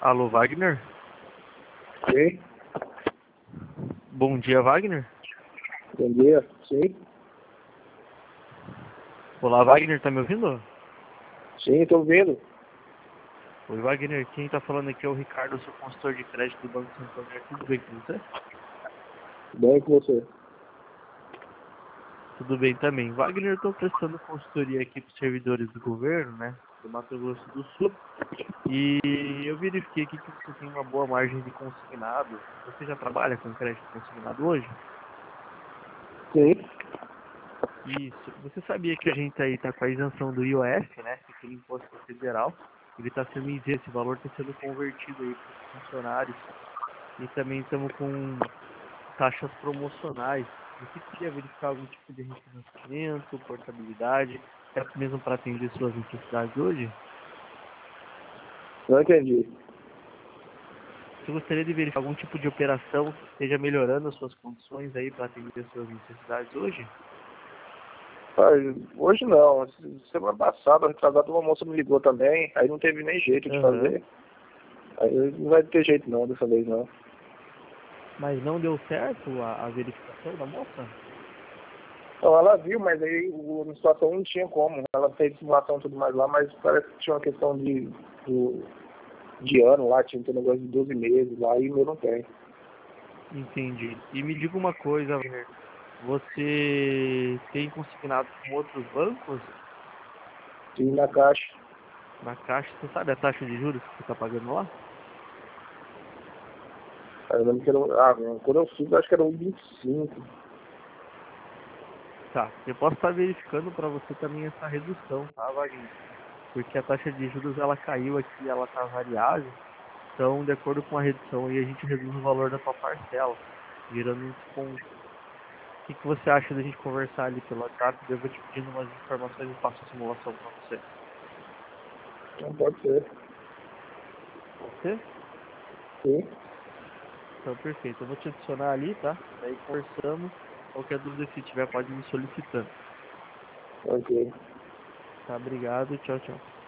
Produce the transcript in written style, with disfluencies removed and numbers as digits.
Alô, Wagner? Sim, Bom dia, Wagner. bom dia. Sim, Olá, Wagner, tá me ouvindo? sim, estou vendo. Oi, Wagner, quem tá falando aqui é o Ricardo, sou consultor de crédito do Banco Santander. Tudo bem com você? Bem com você. Tudo bem também. Wagner, eu tô prestando consultoria aqui para servidores do governo, né, do Mato Grosso do Sul. E eu verifiquei aqui que você tem uma boa margem de consignado. Você já trabalha com crédito consignado hoje? Sim, Isso. Você sabia que a gente aí tá com a isenção do IOF, né? Que é aquele imposto federal. Ele está sendo isento, esse valor está sendo convertido aí para os funcionários. E também estamos com taxas promocionais. Você queria verificar algum tipo de refinanciamento, portabilidade, até mesmo para atender suas necessidades hoje? não entendi. Você gostaria de verificar algum tipo de operação que esteja melhorando as suas condições aí para atender suas necessidades hoje? Hoje não. Semana passada, retrasada, uma moça me ligou também, aí não teve nem jeito de Aham. fazer. Aí não vai ter jeito não, dessa vez não. Mas não deu certo a verificação da moça? Então, ela viu, mas aí a situação não tinha como. Ela fez simulação e tudo mais lá, mas parece que tinha uma questão de ano lá, tinha um negócio de 12 meses lá, e o meu não tem. Entendi. E me diga uma coisa, Wagner. Você tem consignado com outros bancos Sim, na caixa. na Caixa? Você sabe a taxa de juros que você está pagando lá? Aí eu lembro que era, quando eu fiz, acho que era 1,25. Tá. Eu posso estar verificando para você também essa redução, tá, Wagner? Porque a taxa de juros ela caiu aqui, ela está variável. Então, de acordo com a redução, aí a gente reduz o valor da sua parcela, gerando um desconto. O que você acha da gente conversar ali pelo WhatsApp? Eu vou te pedindo umas informações e faço a simulação para você. Não pode ser. Pode ser? Sim, Então, perfeito. Eu vou te adicionar ali, tá? Daí conversamos. Qualquer dúvida que tiver, pode me solicitando. ok. Tá? Obrigado. Tchau, tchau.